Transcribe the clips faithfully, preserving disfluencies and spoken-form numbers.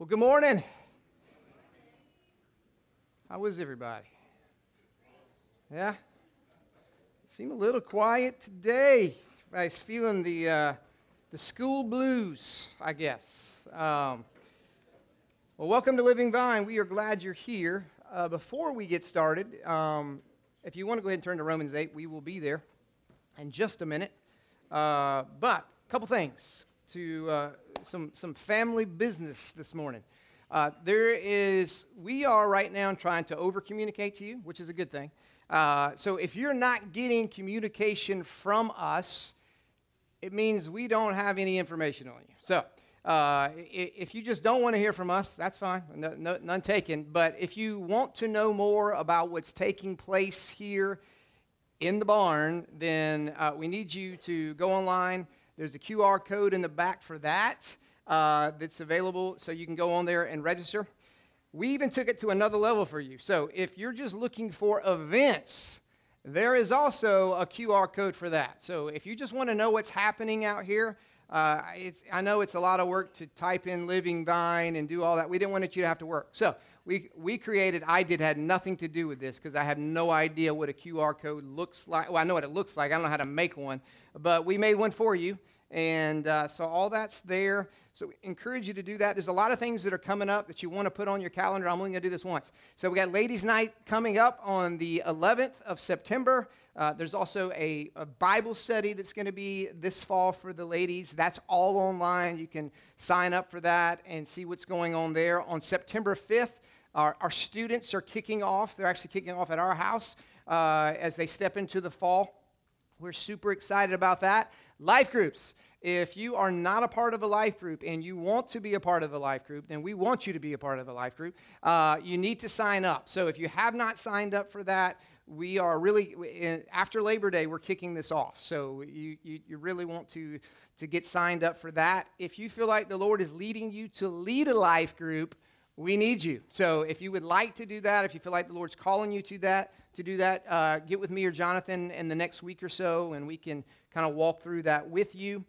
Well, good morning. How is everybody? Yeah? Seem a little quiet today. I was feeling the uh, the school blues, I guess. Um, well, welcome to Living Vine. We are glad you're here. Uh, before we get started, um, if you want to go ahead and turn to Romans eight, we will be there in just a minute. Uh, but a couple things to uh, some some family business this morning. Uh, there is, we are right now trying to over-communicate to you, which is a good thing. Uh, so if you're not getting communication from us, it means we don't have any information on you. So uh, if you just don't want to hear from us, that's fine, no, no, none taken. But if you want to know more about what's taking place here in the barn, then uh, we need you to go online. There's a Q R code in the back for that uh, that's available, so you can go on there and register. We even took it to another level for you. So if you're just looking for events, there is also a Q R code for that. So if you just want to know what's happening out here, uh, it's, I know it's a lot of work to type in Living Vine and do all that. We didn't want you to have to work. So we we created, I did, had nothing to do with this because I have no idea what a Q R code looks like. Well, I know what it looks like. I don't know how to make one. But we made one for you. And uh, so all that's there. So we encourage you to do that. There's a lot of things that are coming up that you want to put on your calendar. I'm only going to do this once. So we got Ladies' Night coming up on the eleventh of September. Uh, there's also a, a Bible study that's going to be this fall for the ladies. That's all online. You can sign up for that and see what's going on there. On September fifth, our, our students are kicking off. They're actually kicking off at our house uh, as they step into the fall. We're super excited about that. Life groups. If you are not a part of a life group and you want to be a part of a life group, then we want you to be a part of a life group. Uh, you need to sign up. So if you have not signed up for that, we are really, after Labor Day, we're kicking this off. So you, you, you really want to, to get signed up for that. If you feel like the Lord is leading you to lead a life group, we need you. So if you would like to do that, if you feel like the Lord's calling you to that, to do that, uh, get with me or Jonathan in the next week or so, and we can kind of walk through that with you.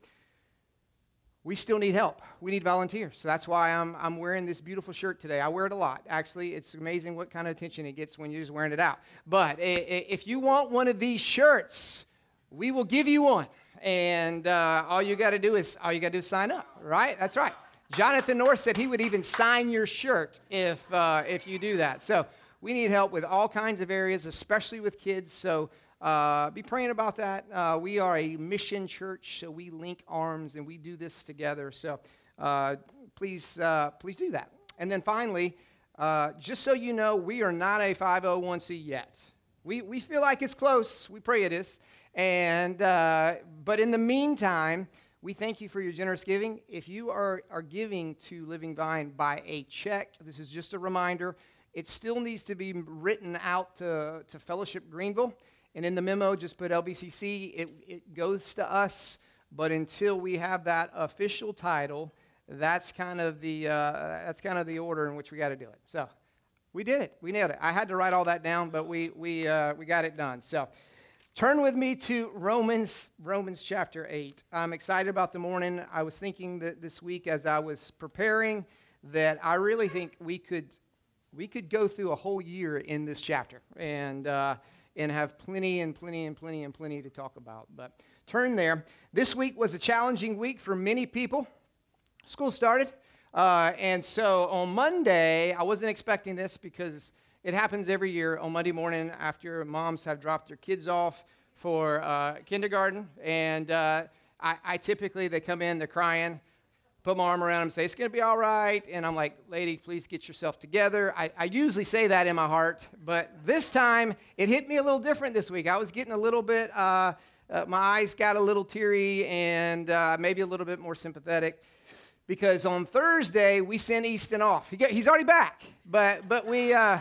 We still need help. We need volunteers. So that's why I'm I'm wearing this beautiful shirt today. I wear it a lot. Actually, it's amazing what kind of attention it gets when you're just wearing it out. But if you want one of these shirts, we will give you one. And uh, all you got to do is all you got to do is sign up. Right? That's right. Jonathan North said he would even sign your shirt if uh, if you do that. So we need help with all kinds of areas, especially with kids. So uh, be praying about that. Uh, we are a mission church, so we link arms and we do this together. So uh, please, uh, please do that. And then finally, uh, just so you know, we are not a five oh one c yet. We we feel like it's close. We pray it is. And uh, but in the meantime, we thank you for your generous giving. If you are, are giving to Living Vine by a check, this is just a reminder, it still needs to be written out to, to Fellowship Greenville. And in the memo, just put L B C C. It, it goes to us. But until we have that official title, that's kind of the uh, that's kind of the order in which we got to do it. So we did it. We nailed it. I had to write all that down, but we we uh, we got it done. So turn with me to Romans, Romans chapter eight. I'm excited about the morning. I was thinking that this week as I was preparing that I really think we could we could go through a whole year in this chapter and uh, and have plenty and plenty and plenty and plenty to talk about. But turn there. This week was a challenging week for many people. School started. Uh, and so on Monday, I wasn't expecting this because it happens every year on Monday morning after moms have dropped their kids off for uh, kindergarten. And uh, I, I typically, they come in, they're crying, put my arm around them, say, it's going to be all right. And I'm like, lady, please get yourself together. I, I usually say that in my heart, but this time it hit me a little different this week. I was getting a little bit, uh, uh, my eyes got a little teary and uh, maybe a little bit more sympathetic. Because on Thursday, we sent Easton off. He got, he's already back, but but we... Uh,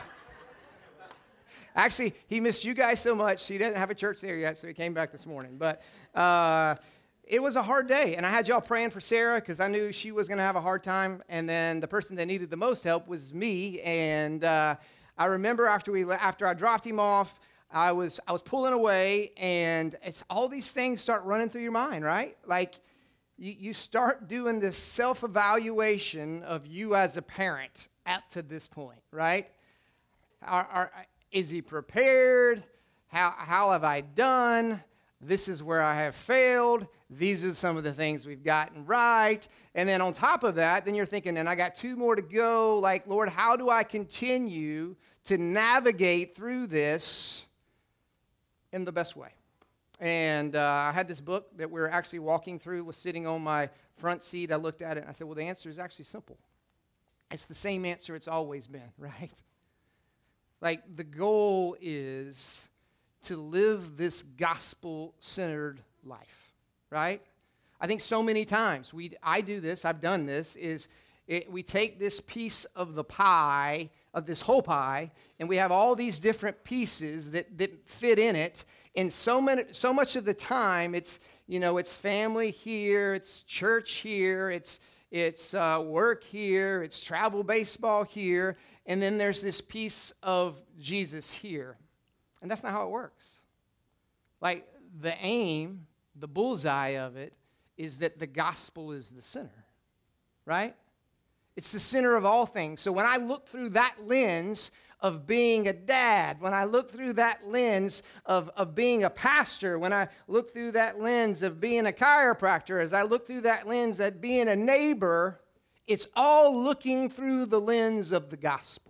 Actually, he missed you guys so much, he didn't have a church there yet, so he came back this morning. But uh, it was a hard day, and I had y'all praying for Sarah because I knew she was going to have a hard time, and then the person that needed the most help was me. And uh, I remember after we after I dropped him off, I was I was pulling away, and it's all these things start running through your mind, right? Like, you, you start doing this self-evaluation of you as a parent up to this point, right? Are, are, is he prepared? How, how have I done? This is where I have failed. These are some of the things we've gotten right. And then on top of that, then you're thinking, and I got two more to go. Like, Lord, how do I continue to navigate through this in the best way? And uh, I had this book that we we're actually walking through, was sitting on my front seat. I looked at it and I said, well, the answer is actually simple. It's the same answer it's always been, right? Like, the goal is to live this gospel-centered life, right? I think so many times, we I do this, I've done this, is it, we take this piece of the pie, of this whole pie, and we have all these different pieces that, that fit in it, and so many, so much of the time, it's, you know, it's family here, it's church here, it's, it's uh, work here, it's travel baseball here, and then there's this piece of Jesus here. And that's not how it works. Like, the aim, the bullseye of it, is that the gospel is the center, right? It's the center of all things. So when I look through that lens of being a dad, when I look through that lens of, of being a pastor, when I look through that lens of being a chiropractor, as I look through that lens of being a neighbor, it's all looking through the lens of the gospel.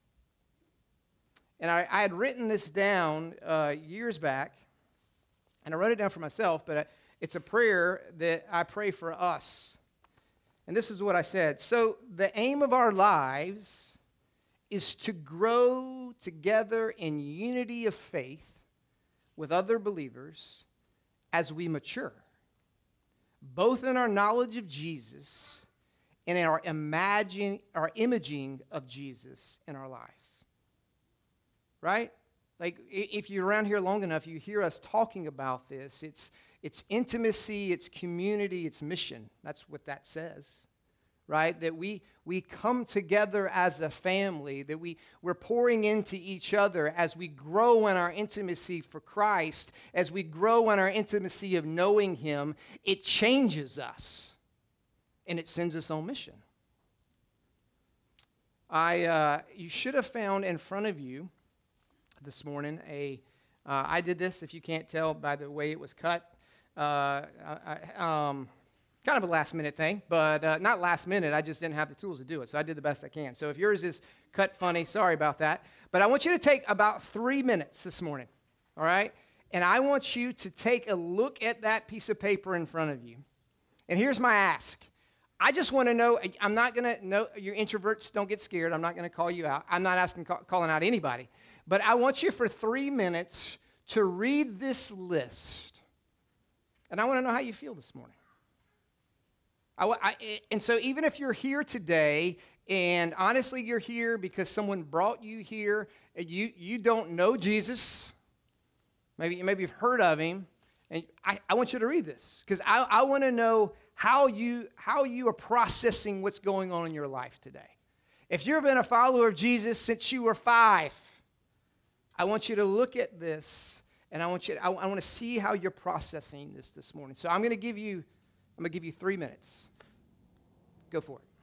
And I, I had written this down uh, years back, and I wrote it down for myself, but I, it's a prayer that I pray for us. And this is what I said. So the aim of our lives is to grow together in unity of faith with other believers as we mature, both in our knowledge of Jesus and in our, imagine, our imaging of Jesus in our lives. Right? Like, if you're around here long enough, you hear us talking about this. It's, it's intimacy, it's community, it's mission. That's what that says, right? That we, we come together as a family, that we, we're pouring into each other as we grow in our intimacy for Christ, as we grow in our intimacy of knowing Him. It changes us, and it sends us on mission. I, uh, you should have found in front of you this morning a uh, I did this, if you can't tell by the way it was cut, uh, I, um, kind of a last minute thing, but uh, not last minute, I just didn't have the tools to do it, so I did the best I can. So if yours is cut funny, sorry about that, but I want you to take about three minutes this morning, all right? And I want you to take a look at that piece of paper in front of you, and here's my ask. I just want to know, I'm not going to, no, your introverts, don't get scared, I'm not going to call you out, I'm not asking, calling out anybody. But I want you for three minutes to read this list. And I want to know how you feel this morning. I, I, and so even if you're here today, and honestly you're here because someone brought you here, and you, you don't know Jesus, maybe, maybe you've heard of Him, and I, I want you to read this. Because I, I want to know how you, how you are processing what's going on in your life today. If you've been a follower of Jesus since you were five, I want you to look at this, and I want you to, I, I want to see how you're processing this this morning. So I'm going to give you, I'm going to give you three minutes. Go for it.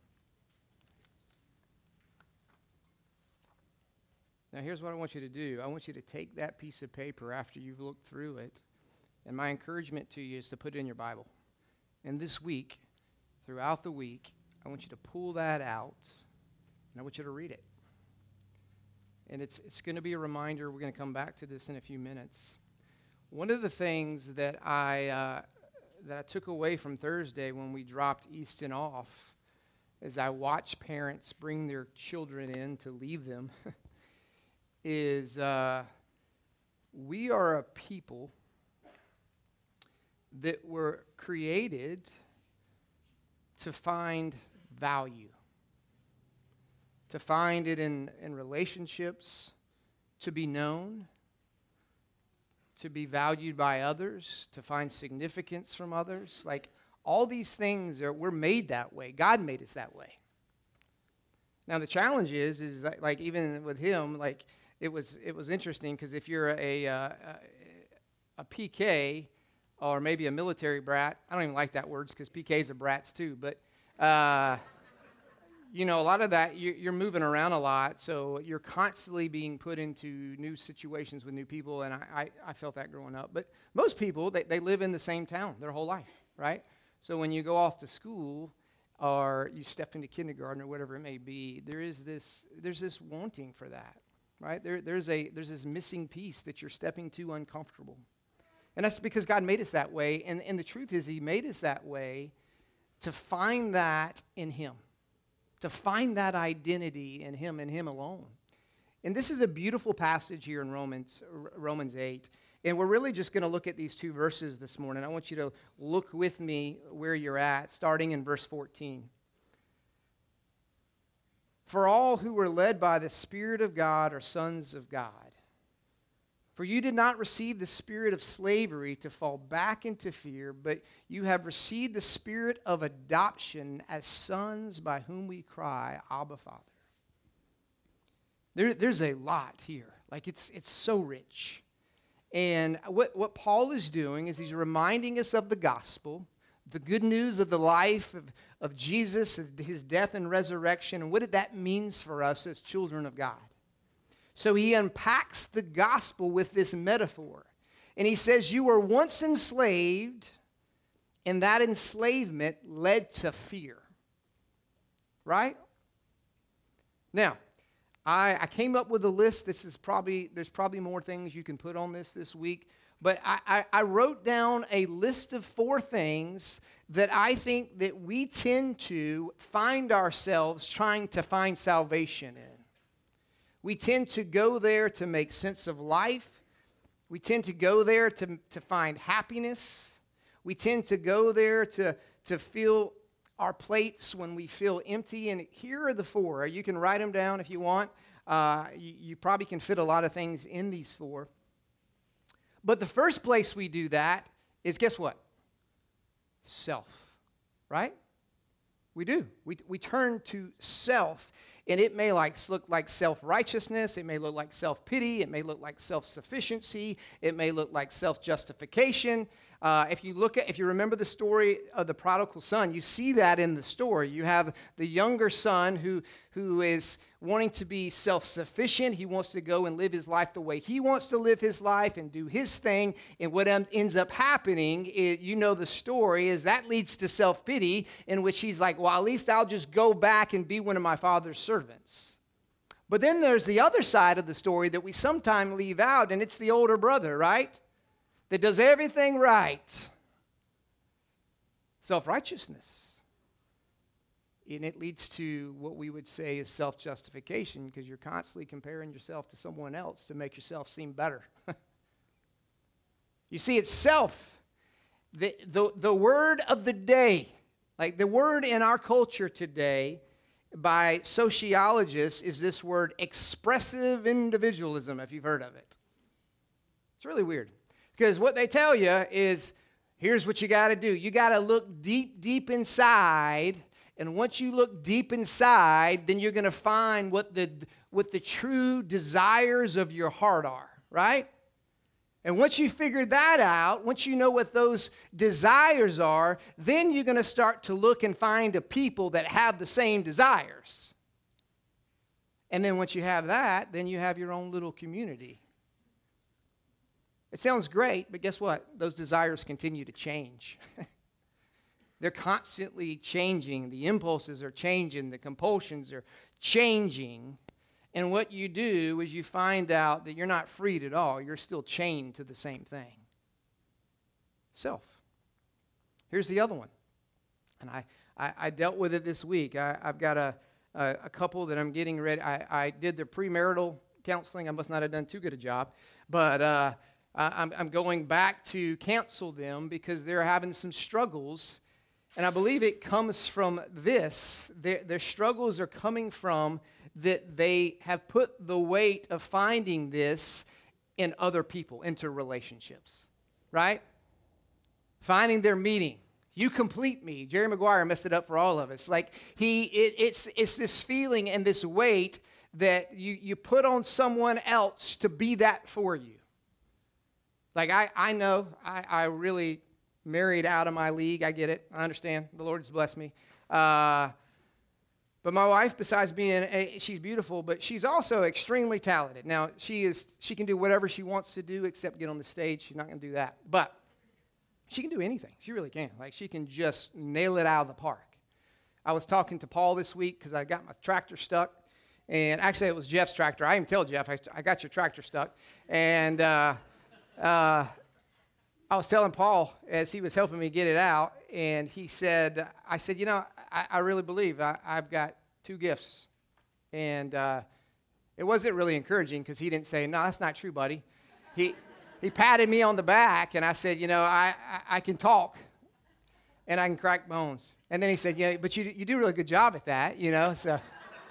Now here's what I want you to do. I want you to take that piece of paper after you've looked through it, and my encouragement to you is to put it in your Bible. And this week, throughout the week, I want you to pull that out, and I want you to read it. And it's it's going to be a reminder. We're going to come back to this in a few minutes. One of the things that I uh, that I took away from Thursday when we dropped Easton off, as I watch parents bring their children in to leave them, is uh, we are a people that were created to find value. To find it in, in relationships, to be known, to be valued by others, to find significance from others. Like, all these things, are we're made that way. God made us that way. Now, the challenge is, is that, like, even with him, like, it was it was interesting, because if you're a, a, a P K, or maybe a military brat. I don't even like that word because P Ks are brats too, but uh, you know, a lot of that, you're moving around a lot, so you're constantly being put into new situations with new people, and I, I, I felt that growing up. But most people, they, they live in the same town their whole life, right? So when you go off to school or you step into kindergarten or whatever it may be, there is this, there's this wanting for that, right? There, there's, a, there's this missing piece that you're stepping to uncomfortable. And that's because God made us that way, and, and the truth is He made us that way to find that in Him. To find that identity in Him and Him alone. And this is a beautiful passage here in Romans, Romans eight. And we're really just going to look at these two verses this morning. I want you to look with me where you're at, starting in verse fourteen. For all who are led by the Spirit of God are sons of God. For you did not receive the spirit of slavery to fall back into fear, but you have received the spirit of adoption as sons by whom we cry, Abba, Father. There, there's a lot here. Like it's, it's so rich. And what, what Paul is doing is he's reminding us of the gospel, the good news of the life of, of Jesus, of His death and resurrection, and what that means for us as children of God. So he unpacks the gospel with this metaphor. And he says, you were once enslaved, and that enslavement led to fear. Right? Now, I, I came up with a list. This is probably, there's probably more things you can put on this this week. But I, I, I wrote down a list of four things that I think that we tend to find ourselves trying to find salvation in. We tend to go there to make sense of life. We tend to go there to, to find happiness. We tend to go there to, to fill our plates when we feel empty. And here are the four. You can write them down if you want. Uh, you, you probably can fit a lot of things in these four. But the first place we do that is, guess what? Self, right? We do. We, we turn to self. And it may like look like self-righteousness. It may look like self-pity. It may look like self-sufficiency. It may look like self-justification. Uh, if you look at, if you remember the story of the prodigal son, you see that in the story. You have the younger son who, who is wanting to be self-sufficient. He wants to go and live his life the way he wants to live his life and do his thing. And what ends up happening, is, you know the story, is that leads to self-pity, in which he's like, well, at least I'll just go back and be one of my father's servants. But then there's the other side of the story that we sometimes leave out, and it's the older brother, right? That does everything right. Self-righteousness. And it leads to what we would say is self-justification, because you're constantly comparing yourself to someone else to make yourself seem better. You see, it's self. The, the, the word of the day, like the word in our culture today by sociologists is this word expressive individualism, if you've heard of it. It's really weird. Because what they tell you is, here's what you got to do. You got to look deep, deep inside. And once you look deep inside, then you're going to find what the, what the true desires of your heart are, right? And once you figure that out, once you know what those desires are, then you're going to start to look and find a people that have the same desires. And then once you have that, then you have your own little community. It sounds great, but guess what? Those desires continue to change. They're constantly changing. The impulses are changing. The compulsions are changing. And what you do is you find out that you're not freed at all. You're still chained to the same thing. Self. Here's the other one. And I, I, I dealt with it this week. I, I've got a, a, a couple that I'm getting ready. I, I did their premarital counseling. I must not have done too good a job. But uh, I'm, I'm going back to counsel them because they're having some struggles. And I believe it comes from this. Their, their struggles are coming from that they have put the weight of finding this in other people, into relationships, right? Finding their meaning. You complete me. Jerry Maguire messed it up for all of us. Like he, it, it's it's this feeling and this weight that you, you put on someone else to be that for you. Like I, I know, I, I really married out of my league. I get it. I understand. The Lord's blessed me. Uh, but my wife, besides being, a, she's beautiful, but she's also extremely talented. Now, she is. She can do whatever she wants to do except get on the stage. She's not going to do that. But she can do anything. She really can. Like, she can just nail it out of the park. I was talking to Paul this week because I got my tractor stuck. And actually, it was Jeff's tractor. I even tell Jeff, I, I got your tractor stuck. And uh, uh, I was telling Paul as he was helping me get it out, and he said, I said, you know, I, I really believe I, I've got two gifts. And uh, it wasn't really encouraging because he didn't say, no, that's not true, buddy. He he patted me on the back, and I said, you know, I, I, I can talk, and I can crack bones. And then he said, yeah, but you, you do a really good job at that, you know, so.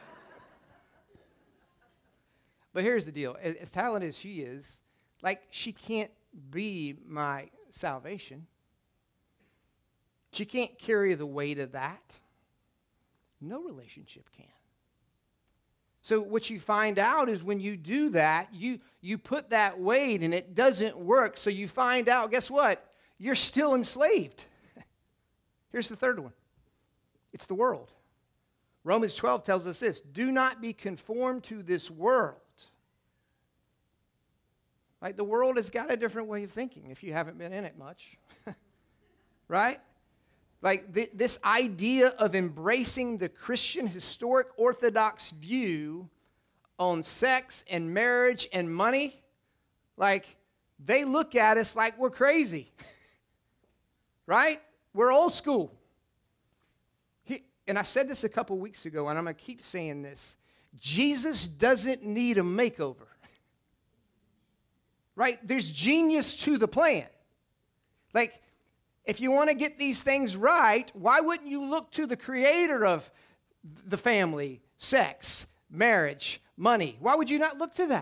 But here's the deal. As, as talented as she is, like, she can't be my salvation. She can't carry the weight of that. No relationship can. So what you find out is when you do that, you, you put that weight and it doesn't work. So you find out, guess what? You're still enslaved. Here's the third one. It's the world. Romans twelve tells us this. Do not be conformed to this world. Right? The world has got a different way of thinking if you haven't been in it much. Right? Like th- this idea of embracing the Christian historic Orthodox view on sex and marriage and money, like they look at us like we're crazy. Right? We're old school. He, and I said this a couple weeks ago, and I'm going to keep saying this. Jesus doesn't need a makeover. Right? There's genius to the plan. Like, if you want to get these things right, why wouldn't you look to the creator of the family, sex, marriage, money? Why would you not look to that?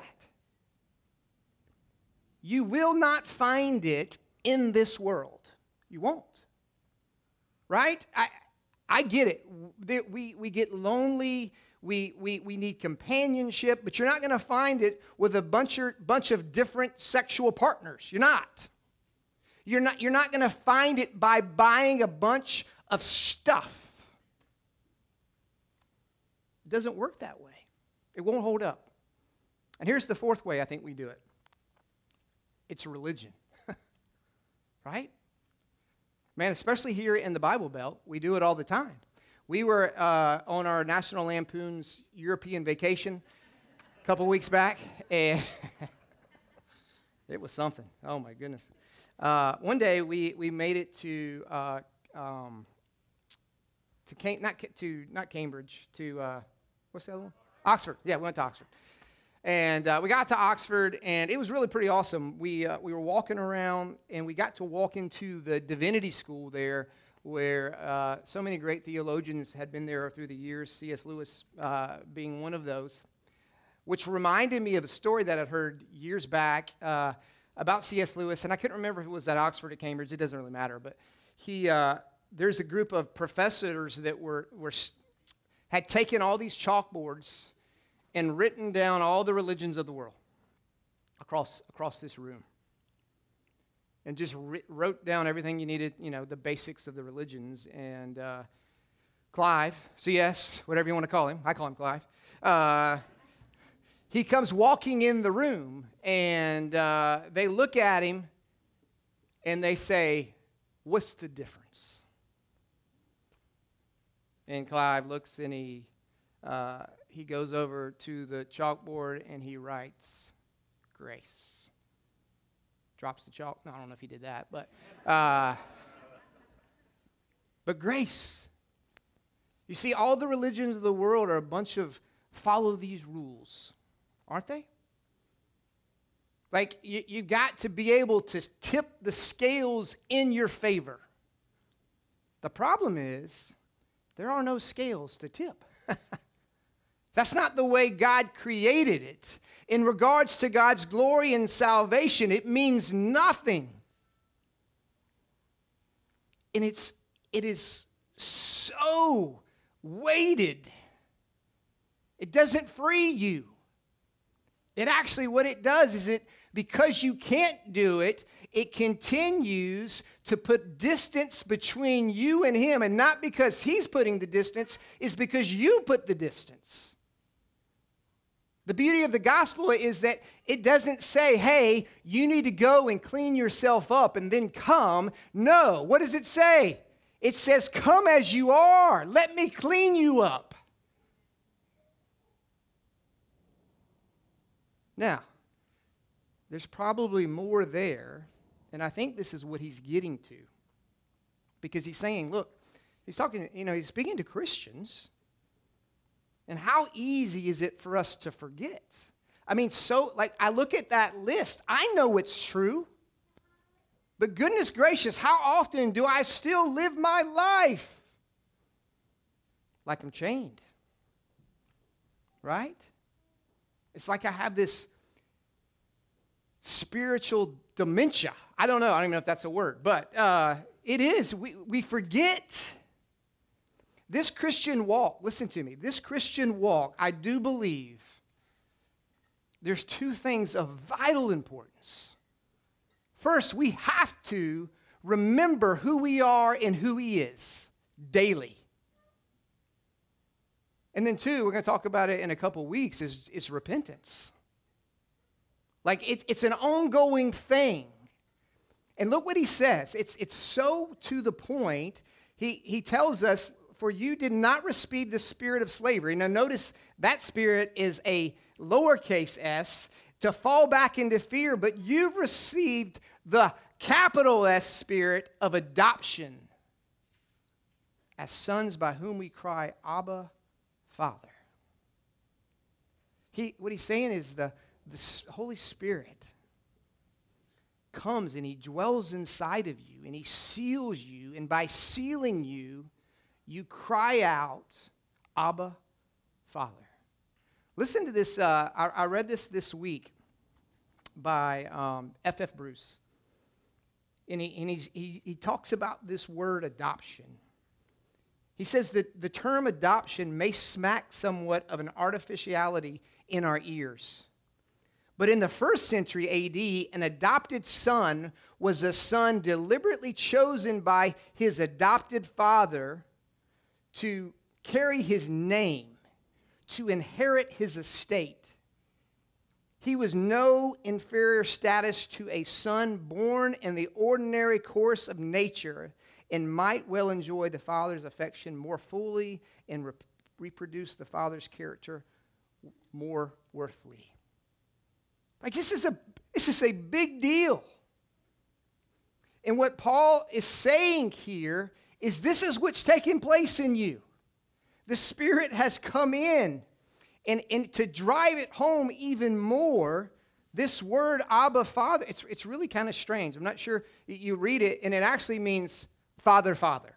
You will not find it in this world. You won't. Right? I I get it. We, we get lonely. We, we, we need companionship, but you're not going to find it with a bunch of, bunch of different sexual partners. You're not. You're not, you're not going to find it by buying a bunch of stuff. It doesn't work that way. It won't hold up. And here's the fourth way I think we do it. It's religion. Right? Man, especially here in the Bible Belt, we do it all the time. We were uh, on our National Lampoon's European vacation a couple weeks back, and it was something. Oh, my goodness. Uh, one day, we, we made it to uh, um, to Cam- not to not Cambridge, to, uh, what's the other one? Oxford. Yeah, we went to Oxford. And uh, we got to Oxford, and it was really pretty awesome. We, uh, we were walking around, and we got to walk into the divinity school there, where uh, so many great theologians had been there through the years, C S Lewis uh, being one of those, which reminded me of a story that I'd heard years back uh, about C S Lewis, and I couldn't remember if it was at Oxford or Cambridge. It doesn't really matter, but he uh, there's a group of professors that were, were had taken all these chalkboards and written down all the religions of the world across across this room. And just ri- wrote down everything you needed, you know, the basics of the religions. And uh, Clive, C S, whatever you want to call him, I call him Clive, uh, he comes walking in the room, and uh, they look at him, and they say, what's the difference? And Clive looks, and he, uh, he goes over to the chalkboard, and he writes, grace. Drops the chalk. No, I don't know if he did that, but uh, but grace. You see, all the religions of the world are a bunch of follow these rules, aren't they? Like, you, you got to be able to tip the scales in your favor. The problem is, there are no scales to tip. That's not the way God created it. In regards to God's glory and salvation, it means nothing. And it's, it is so weighted. It doesn't free you. It actually, what it does is it because you can't do it, it continues to put distance between you and him. And not because he's putting the distance, it's because you put the distance. The beauty of the gospel is that it doesn't say, hey, you need to go and clean yourself up and then come. No. What does it say? It says, come as you are. Let me clean you up. Now, there's probably more there, and I think this is what he's getting to. Because he's saying, look, he's talking, you know, he's speaking to Christians. And how easy is it for us to forget? I mean, so, like, I look at that list. I know it's true. But goodness gracious, how often do I still live my life like I'm chained? Right? It's like I have this spiritual dementia. I don't know. I don't even know if that's a word. But uh, it is. We, we forget. This Christian walk, listen to me. This Christian walk, I do believe there's two things of vital importance. First, we have to remember who we are and who he is daily. And then two, we're going to talk about it in a couple weeks, is, is repentance. Like, it, it's an ongoing thing. And look what he says. It's, it's so to the point. He, he tells us, for you did not receive the spirit of slavery. Now notice that spirit is a lowercase s, to fall back into fear, but you've received the capital S spirit of adoption as sons by whom we cry, Abba, Father. He, what he's saying is the, the Holy Spirit comes and he dwells inside of you and he seals you, and by sealing you, you cry out, Abba, Father. Listen to this. Uh, I, I read this this week by um, F F Bruce. And, he, and he's, he, he talks about this word adoption. He says that the term adoption may smack somewhat of an artificiality in our ears. But in the first century A D, an adopted son was a son deliberately chosen by his adopted father to carry his name, to inherit his estate. He was no inferior status to a son born in the ordinary course of nature, and might well enjoy the father's affection more fully and re- reproduce the father's character more worthily. Like, this is a this is a big deal. And what Paul is saying here is this is what's taking place in you. The Spirit has come in, and, and to drive it home even more, this word Abba, Father, it's, it's really kind of strange. I'm not sure you read it, and it actually means Father, Father.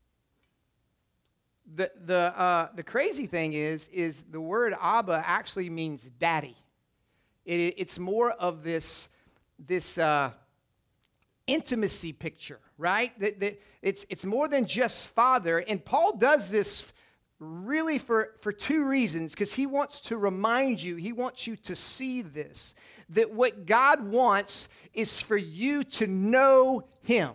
The, the, uh, the crazy thing is, is the word Abba actually means daddy. It, it's more of this, this uh, intimacy picture, right? That, that it's, it's more than just father. And Paul does this really for, for two reasons, because he wants to remind you, he wants you to see this, that what God wants is for you to know him.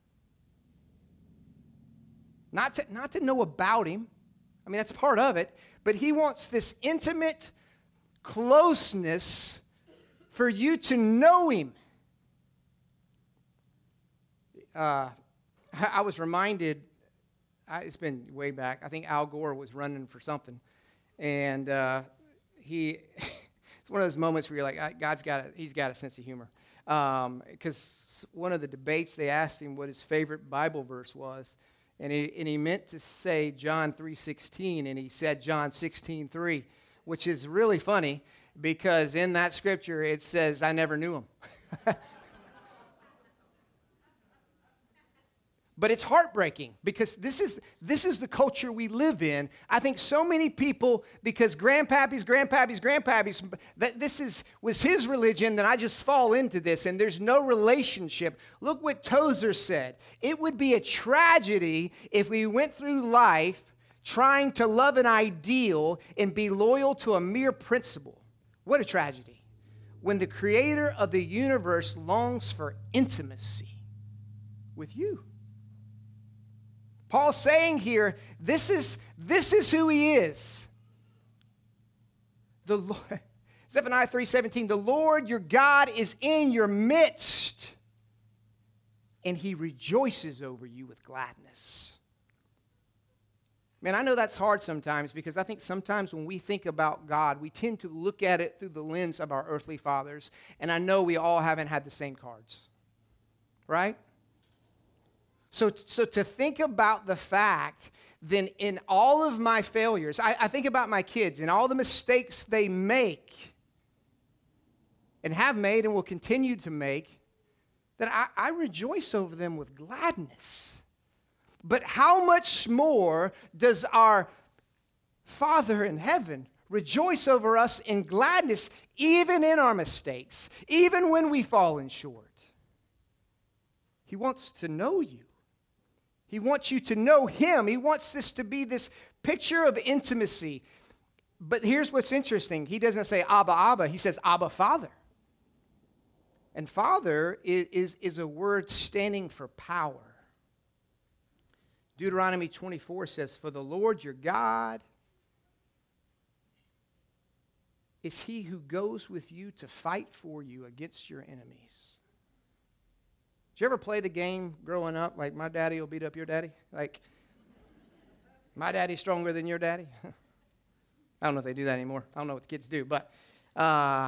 Not to, not to know about him. I mean, that's part of it. But he wants this intimate closeness for you to know him. Uh, I was reminded, I, it's been way back, I think Al Gore was running for something. And uh, he, it's one of those moments where you're like, God's got a, he's got a sense of humor. Because um, one of the debates, they asked him what his favorite Bible verse was. And he, and he meant to say John three sixteen, and he said John sixteen three, which is really funny because in that scripture it says, I never knew him. But it's heartbreaking because this is this is the culture we live in. I think so many people, because grandpappy's, grandpappy's, grandpappy's, that this is was his religion, then I just fall into this, and there's no relationship. Look what Tozer said. It would be a tragedy if we went through life trying to love an ideal and be loyal to a mere principle. What a tragedy. when the creator of the universe longs for intimacy with you? Paul's saying here, this is, this is who he is. The Lord, Zephaniah three seventeen, the Lord your God is in your midst, and he rejoices over you with gladness. Man, I know that's hard sometimes because I think sometimes when we think about God, we tend to look at it through the lens of our earthly fathers. And I know we all haven't had the same cards, right? So, so to think about the fact, then in all of my failures, I, I think about my kids and all the mistakes they make and have made and will continue to make, that I, I rejoice over them with gladness. But how much more does our Father in heaven rejoice over us in gladness, even in our mistakes, even when we fall in short? He wants to know you. He wants you to know him. He wants this to be this picture of intimacy. But here's what's interesting. He doesn't say Abba, Abba. He says Abba, Father. And Father is, is, is a word standing for power. Deuteronomy twenty-four says, for the Lord your God is he who goes with you to fight for you against your enemies. Did you ever play the game growing up? Like, my daddy will beat up your daddy? Like, my daddy's stronger than your daddy? I don't know if they do that anymore. I don't know what the kids do. But, uh,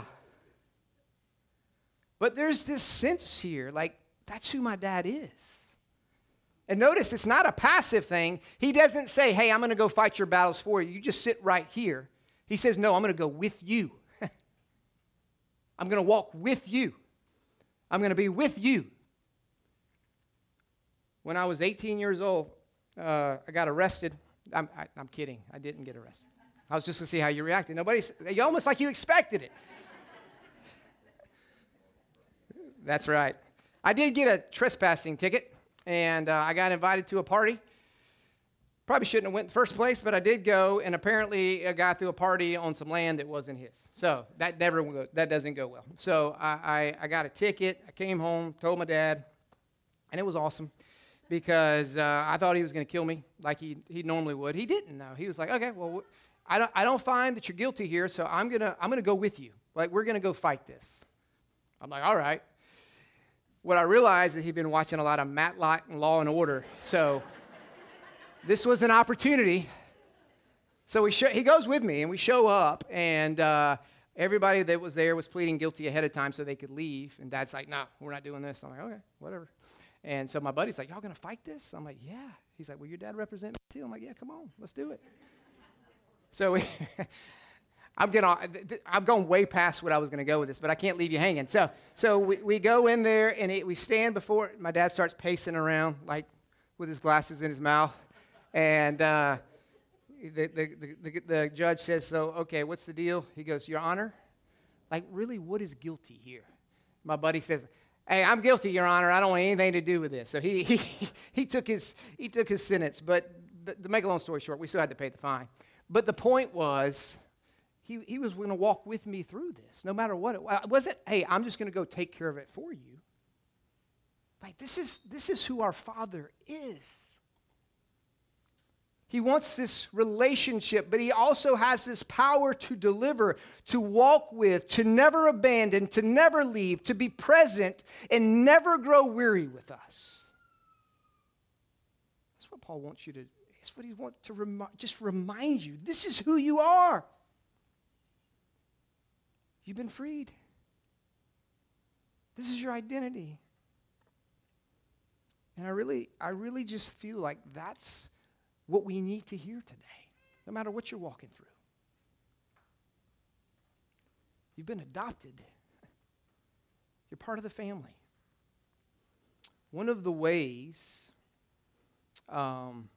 but there's this sense here, like, that's who my dad is. And notice, it's not a passive thing. He doesn't say, hey, I'm going to go fight your battles for you. You just sit right here. He says, no, I'm going to go with you. I'm going to walk with you. I'm going to be with you. When I was eighteen years old, uh, I got arrested. I'm, I, I'm kidding. I didn't get arrested. I was just going to see how you reacted. Nobody, you almost like you expected it. That's right. I did get a trespassing ticket, and uh, I got invited to a party. Probably shouldn't have went in the first place, but I did go, and apparently I got through a party on some land that wasn't his. So that never that doesn't go well. So I, I, I got a ticket. I came home, told my dad, and it was awesome. Because uh, I thought he was going to kill me like he, he normally would. He didn't, though. He was like, okay, well, I don't, I don't find that you're guilty here, so I'm going to I'm gonna go with you. Like, we're going to go fight this. I'm like, all right. What I realized is he'd been watching a lot of Matlock and Law and Order, so this was an opportunity. So we sh- he goes with me, and we show up, and uh, everybody that was there was pleading guilty ahead of time so they could leave. And Dad's like, no, we're not doing this. I'm like, okay, whatever. And so my buddy's like, y'all going to fight this? I'm like, yeah. He's like, well, your dad represent me too. I'm like, yeah, come on, let's do it. So we I'm getting I'm going way past what I was going to go with this, but I can't leave you hanging. So so we, we go in there, and it, we stand before, my dad starts pacing around, like with his glasses in his mouth. And uh, the, the, the, the, the judge says, so, okay, what's the deal? He goes, Your Honor, like, really, what is guilty here? My buddy says, hey, I'm guilty, Your Honor. I don't want anything to do with this. So he he, he took his he took his sentence. But th- to make a long story short, we still had to pay the fine. But the point was, he he was going to walk with me through this, no matter what it was. It wasn't, hey, I'm just going to go take care of it for you. Like, this is this is who our Father is. He wants this relationship, but he also has this power to deliver, to walk with, to never abandon, to never leave, to be present, and never grow weary with us. That's what Paul wants you to, that's what he wants to remi- just remind you. This is who you are. You've been freed. This is your identity. And I really, I really just feel like that's what we need to hear today, no matter what you're walking through. You've been adopted. You're part of the family. One of the ways um,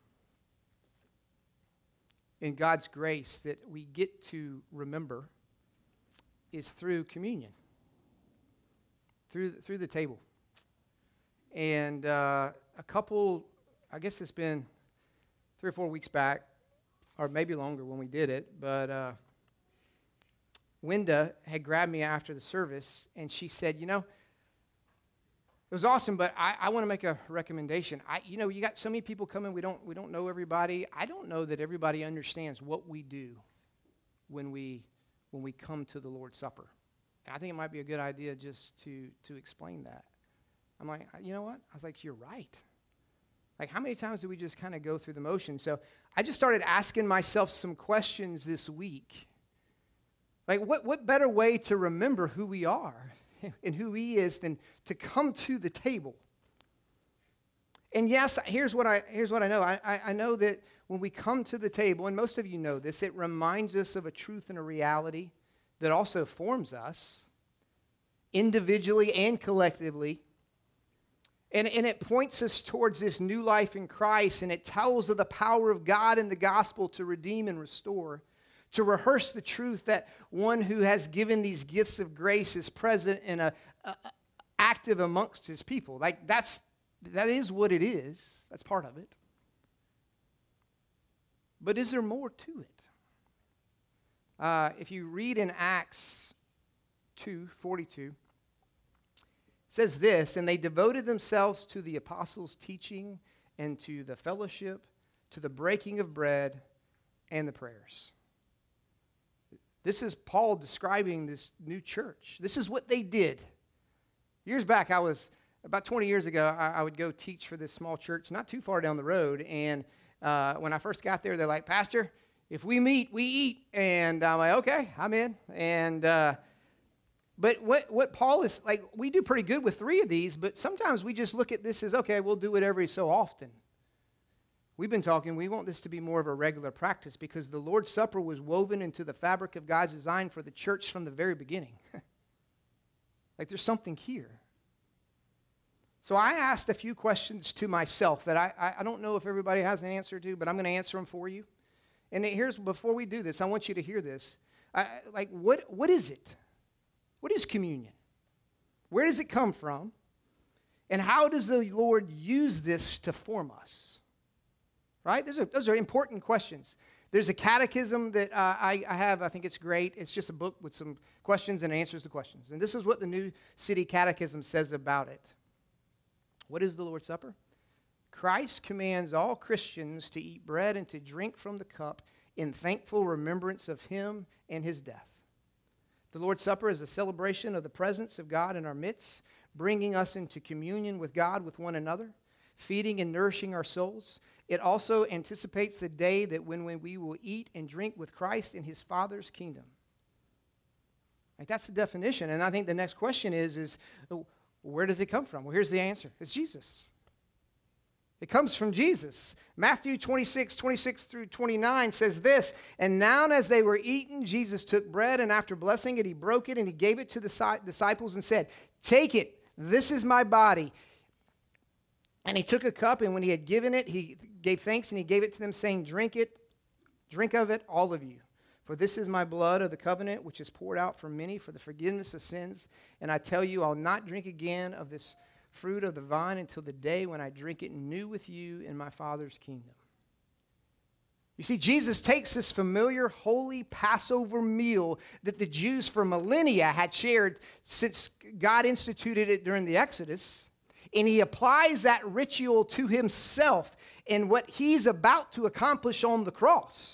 in God's grace that we get to remember is through communion, through, through the table. And uh, a couple, I guess it's been three or four weeks back, or maybe longer when we did it, but uh, Wenda had grabbed me after the service, and she said, you know, it was awesome, but I, I want to make a recommendation. I, you know, you got so many people coming. We don't, we don't know everybody. I don't know that everybody understands what we do when we, when we come to the Lord's Supper. And I think it might be a good idea just to, to explain that. I'm like, you know what? I was like, you're right. Like, how many times do we just kind of go through the motions? So I just started asking myself some questions this week. Like, what, what better way to remember who we are and who He is than to come to the table? And yes, here's what I here's what I know. I, I, I know that when we come to the table, and most of you know this, it reminds us of a truth and a reality that also forms us individually and collectively. And, and it points us towards this new life in Christ, and it tells of the power of God in the gospel to redeem and restore, to rehearse the truth that one who has given these gifts of grace is present and a, a, active amongst His people. Like, that's that is what it is. That's part of it. But is there more to it? Uh, if you read in Acts two forty-two, it says this, and they devoted themselves to the apostles' teaching and to the fellowship, to the breaking of bread and the prayers. This is Paul describing this new church. This is what they did. Years back, I was, about twenty years ago, I, I would go teach for this small church not too far down the road. And uh, when I first got there, they're like, Pastor, if we meet, we eat. And I'm like, okay, I'm in. And uh, but what, what Paul is, like, we do pretty good with three of these, but sometimes we just look at this as, okay, we'll do it every so often. We've been talking, we want this to be more of a regular practice because the Lord's Supper was woven into the fabric of God's design for the church from the very beginning. Like, there's something here. So I asked a few questions to myself that I, I, I don't know if everybody has an answer to, but I'm going to answer them for you. And here's, before we do this, I want you to hear this. I, like, what what is it? What is communion? Where does it come from? And how does the Lord use this to form us? Right? Those are, those are important questions. There's a catechism that uh, I, I have. I think it's great. It's just a book with some questions and answers to questions. And this is what the New City Catechism says about it. What is the Lord's Supper? Christ commands all Christians to eat bread and to drink from the cup in thankful remembrance of Him and His death. The Lord's Supper is a celebration of the presence of God in our midst, bringing us into communion with God, with one another, feeding and nourishing our souls. It also anticipates the day that when, when we will eat and drink with Christ in His Father's kingdom. Like, that's the definition. And I think the next question is, is where does it come from? Well, here's the answer. It's Jesus. It comes from Jesus. Matthew twenty-six, twenty-six through twenty-nine says this, and now as they were eating, Jesus took bread, and after blessing it, He broke it, and He gave it to the disciples and said, take it, this is my body. And He took a cup, and when He had given it, He gave thanks, and He gave it to them, saying, drink it, drink of it, all of you. For this is my blood of the covenant, which is poured out for many for the forgiveness of sins. And I tell you, I'll not drink again of this fruit of the vine until the day when I drink it new with you in my Father's kingdom. You see, Jesus takes this familiar holy Passover meal that the Jews for millennia had shared since God instituted it during the Exodus, and He applies that ritual to Himself and what He's about to accomplish on the cross.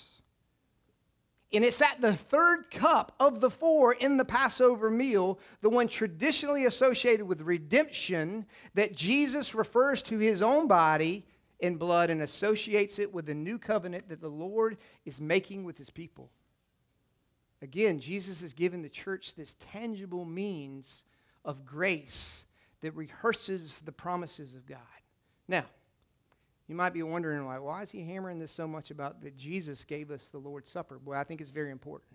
And it's at the third cup of the four in the Passover meal, the one traditionally associated with redemption, that Jesus refers to His own body and blood and associates it with the new covenant that the Lord is making with His people. Again, Jesus has given the church this tangible means of grace that rehearses the promises of God. Now, you might be wondering, like, why is he hammering this so much about that Jesus gave us the Lord's Supper? Well, I think it's very important.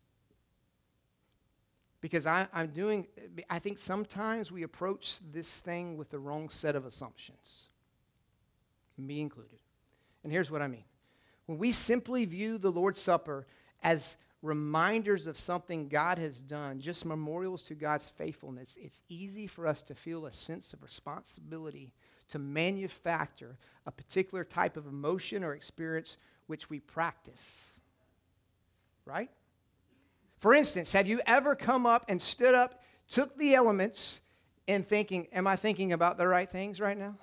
Because I, I'm doing, I think sometimes we approach this thing with the wrong set of assumptions, me included. And here's what I mean. When we simply view the Lord's Supper as reminders of something God has done, just memorials to God's faithfulness, it's easy for us to feel a sense of responsibility to manufacture a particular type of emotion or experience which we practice. Right? For instance, have you ever come up and stood up, took the elements, and thinking, am I thinking about the right things right now?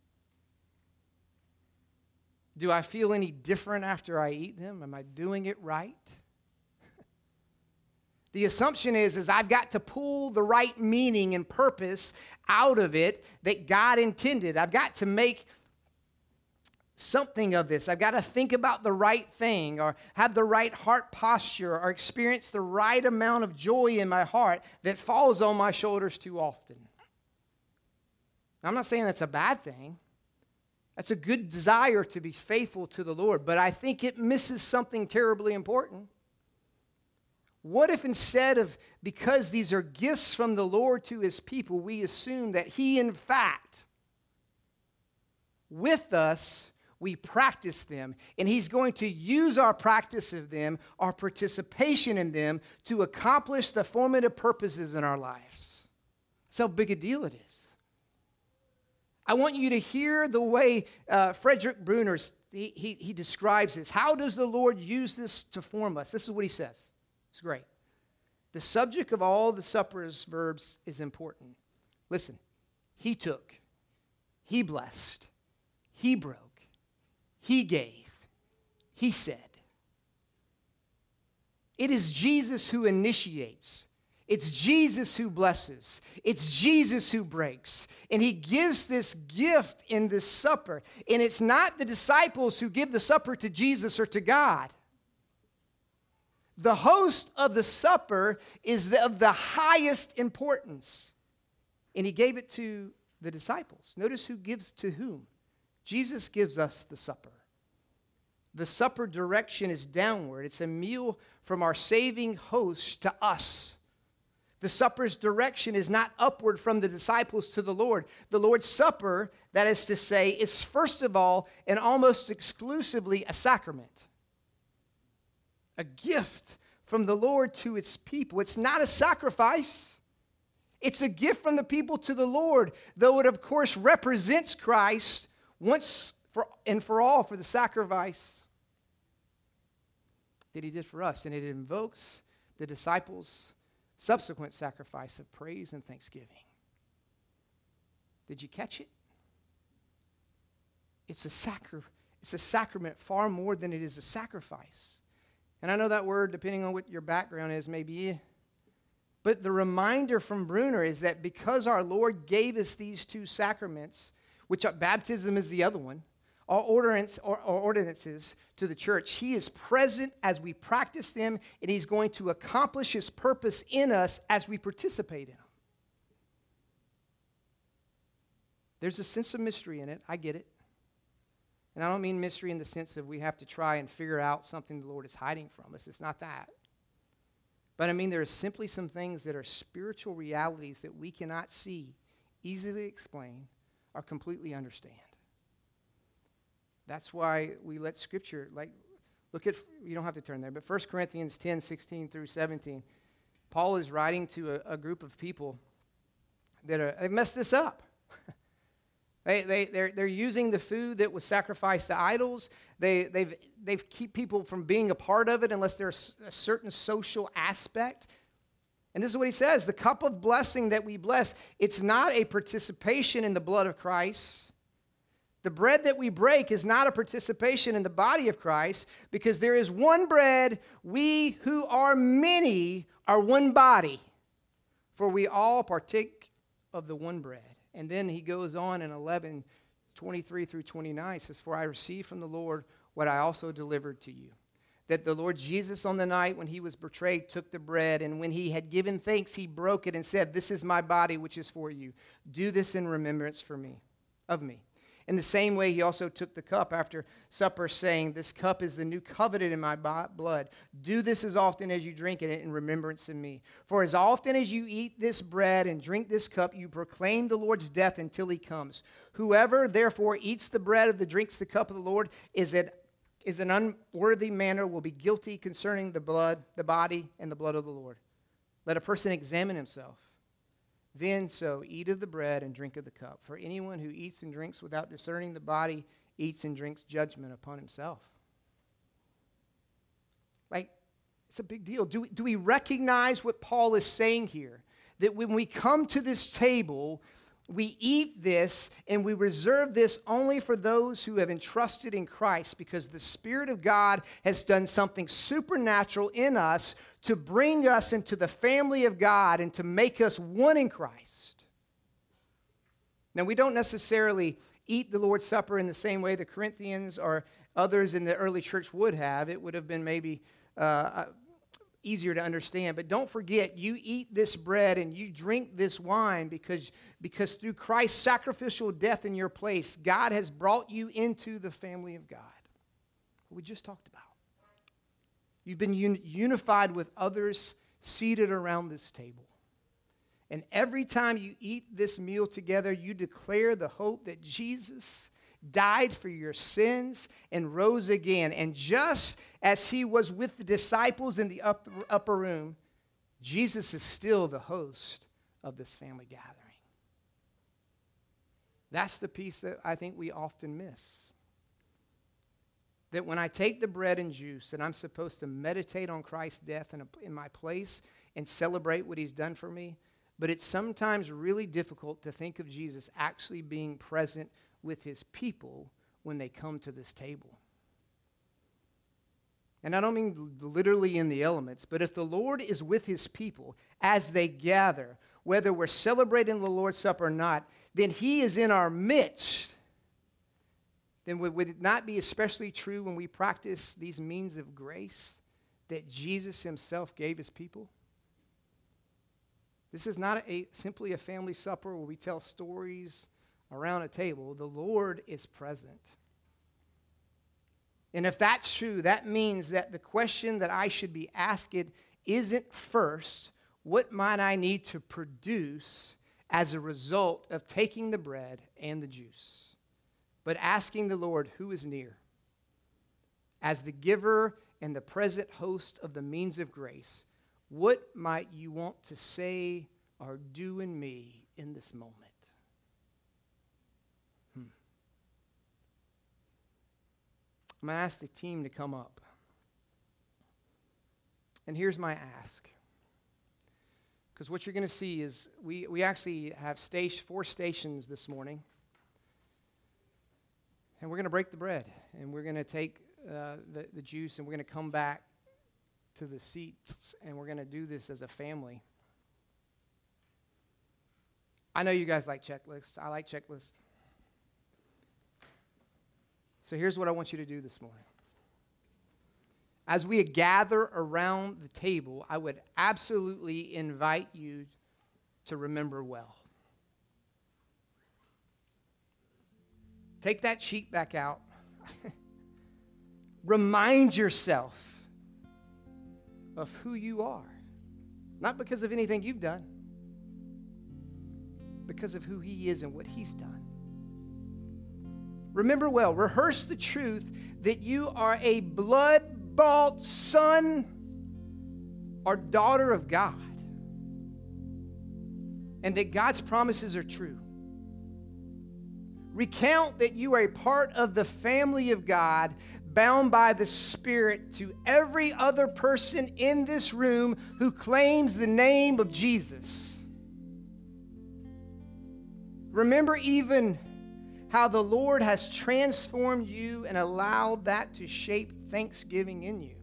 Do I feel any different after I eat them? Am I doing it right? The assumption is, is I've got to pull the right meaning and purpose out of it that God intended. I've got to make something of this. I've got to think about the right thing, or have the right heart posture, or experience the right amount of joy in my heart that falls on my shoulders too often. I'm not saying that's a bad thing. That's a good desire to be faithful to the Lord, but I think it misses something terribly important. What if instead of, because these are gifts from the Lord to His people, we assume that He, in fact, with us, we practice them, and He's going to use our practice of them, our participation in them, to accomplish the formative purposes in our lives. That's how big a deal it is. I want you to hear the way uh, Frederick Bruner, he, he, he describes this. How does the Lord use this to form us? This is what he says. It's great. The subject of all the supper's verbs is important. Listen, He took, He blessed, He broke, He gave, He said. It is Jesus who initiates. It's Jesus who blesses. It's Jesus who breaks. And He gives this gift in this supper. And it's not the disciples who give the supper to Jesus or to God. The host of the supper is of the highest importance. And He gave it to the disciples. Notice who gives to whom. Jesus gives us the supper. The supper direction is downward. It's a meal from our saving host to us. The supper's direction is not upward from the disciples to the Lord. The Lord's Supper, that is to say, is first of all and almost exclusively a sacrament. A gift from the Lord to its people. It's not a sacrifice. It's a gift from the people to the Lord, though it, of course, represents Christ once for, and for all for the sacrifice that He did for us. And it invokes the disciples' subsequent sacrifice of praise and thanksgiving. Did you catch it? It's a sacri- it's a sacrament far more than it is a sacrifice. And I know that word, depending on what your background is, may be. But the reminder from Bruner is that because our Lord gave us these two sacraments, which baptism is the other one, our ordinance, or, or ordinances to the church, He is present as we practice them, and He's going to accomplish His purpose in us as we participate in them. There's a sense of mystery in it. I get it. And I don't mean mystery in the sense of we have to try and figure out something the Lord is hiding from us. It's not that. But I mean there are simply some things that are spiritual realities that we cannot see, easily explain, or completely understand. That's why we let Scripture, like, look at, you don't have to turn there, but First Corinthians ten, sixteen through seventeen, Paul is writing to a, a group of people that are, they've messed this up. They, they, they're, they're using the food that was sacrificed to idols. They, they've, they've keep people from being a part of it unless there's a certain social aspect. And this is what he says, the cup of blessing that we bless, it's not a participation in the blood of Christ. The bread that we break is not a participation in the body of Christ, because there is one bread, we who are many are one body, for we all partake of the one bread. And then he goes on in eleven, twenty-three through twenty-nine, says, for I received from the Lord what I also delivered to you, that the Lord Jesus on the night when He was betrayed took the bread, and when He had given thanks, He broke it and said, this is my body which is for you. Do this in remembrance for me, of me. In the same way, He also took the cup after supper, saying, this cup is the new covenant in my blood. Do this as often as you drink it in remembrance of me. For as often as you eat this bread and drink this cup, you proclaim the Lord's death until He comes. Whoever, therefore, eats the bread or the drinks the cup of the Lord is an, is an unworthy manner, will be guilty concerning the blood, the body, and the blood of the Lord. Let a person examine himself. Then so eat of the bread and drink of the cup. For anyone who eats and drinks without discerning the body eats and drinks judgment upon himself. Like, It's a big deal. Do we, do we recognize what Paul is saying here? That when we come to this table, we eat this and we reserve this only for those who have entrusted in Christ, because the Spirit of God has done something supernatural in us to bring us into the family of God and to make us one in Christ. Now, we don't necessarily eat the Lord's Supper in the same way the Corinthians or others in the early church would have. It would have been maybe uh, easier to understand. But don't forget, you eat this bread and you drink this wine because, because through Christ's sacrificial death in your place, God has brought you into the family of God. What we just talked about. You've been un- unified with others seated around this table. And every time you eat this meal together, you declare the hope that Jesus died for your sins and rose again. And just as he was with the disciples in the upper, upper room, Jesus is still the host of this family gathering. That's the piece that I think we often miss. That when I take the bread and juice, and I'm supposed to meditate on Christ's death in, a, in my place and celebrate what he's done for me, but it's sometimes really difficult to think of Jesus actually being present with his people when they come to this table. And I don't mean literally in the elements, but if the Lord is with his people as they gather, whether we're celebrating the Lord's Supper or not, then he is in our midst. Then would it not be especially true when we practice these means of grace that Jesus himself gave his people? This is not a, simply a family supper where we tell stories around a table. The Lord is present. And if that's true, that means that the question that I should be asking isn't first, what might I need to produce as a result of taking the bread and the juice? But asking the Lord, who is near? As the giver and the present host of the means of grace, what might you want to say or do in me in this moment? Hmm. I'm going to ask the team to come up. And here's my ask. Because what you're going to see is we, we actually have station, four stations this morning. And we're going to break the bread. And we're going to take uh, the, the juice and we're going to come back to the seats. And we're going to do this as a family. I know you guys like checklists. I like checklists. So here's what I want you to do this morning. As we gather around the table, I would absolutely invite you to remember well. Take that sheet back out. Remind yourself of who you are. Not because of anything you've done, because of who he is and what he's done. Remember well, rehearse the truth that you are a blood-bought son or daughter of God, and that God's promises are true. Recount that you are a part of the family of God, bound by the Spirit to every other person in this room who claims the name of Jesus. Remember even how the Lord has transformed you and allowed that to shape thanksgiving in you.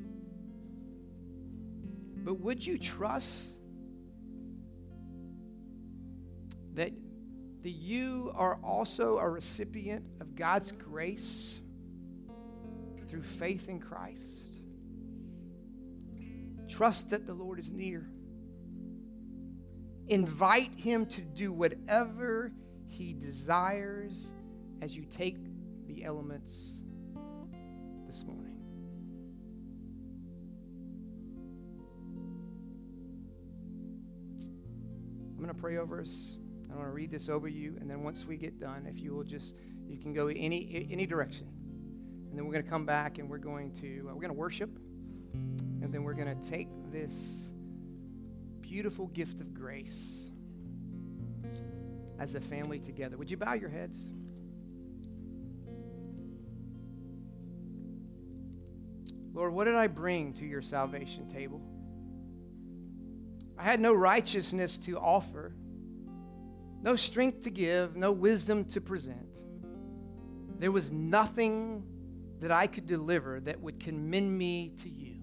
But would you trust that, that you are also a recipient of God's grace through faith in Christ? Trust that the Lord is near. Invite him to do whatever he desires as you take the elements this morning. I'm going to pray over us. I want to read this over you, and then once we get done, if you will just, you can go any any direction. And then we're going to come back and we're going to uh, we're going to worship, and then we're going to take this beautiful gift of grace as a family together. Would you bow your heads? Lord, what did I bring to your salvation table? I had no righteousness to offer, no strength to give, no wisdom to present. There was nothing that I could deliver that would commend me to you.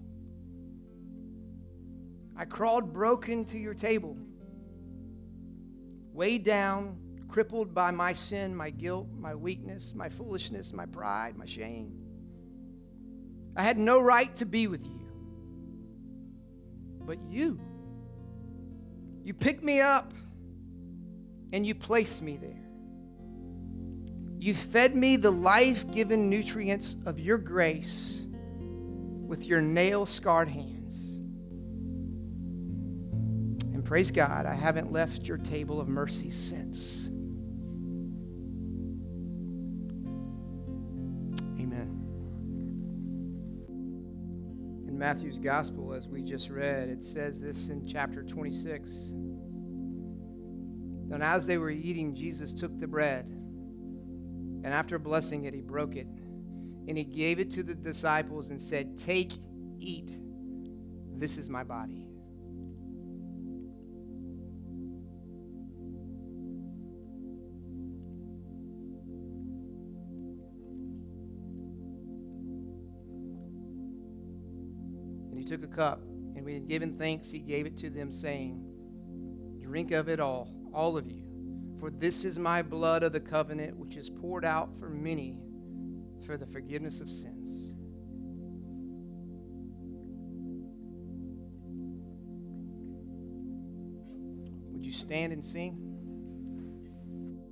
I crawled broken to your table, weighed down, crippled by my sin, my guilt, my weakness, my foolishness, my pride, my shame. I had no right to be with you. But you, you picked me up and you placed me there. You fed me the life-giving nutrients of your grace with your nail-scarred hands. And praise God, I haven't left your table of mercy since. Amen. In Matthew's gospel, as we just read, it says this in chapter twenty-six. And as they were eating, Jesus took the bread, and after blessing it, he broke it, and he gave it to the disciples and said, "Take, eat. This is my body." And he took a cup, and we had given thanks, he gave it to them, saying, "Drink of it all, all of you. For this is my blood of the covenant, which is poured out for many for the forgiveness of sins." Would you stand and sing?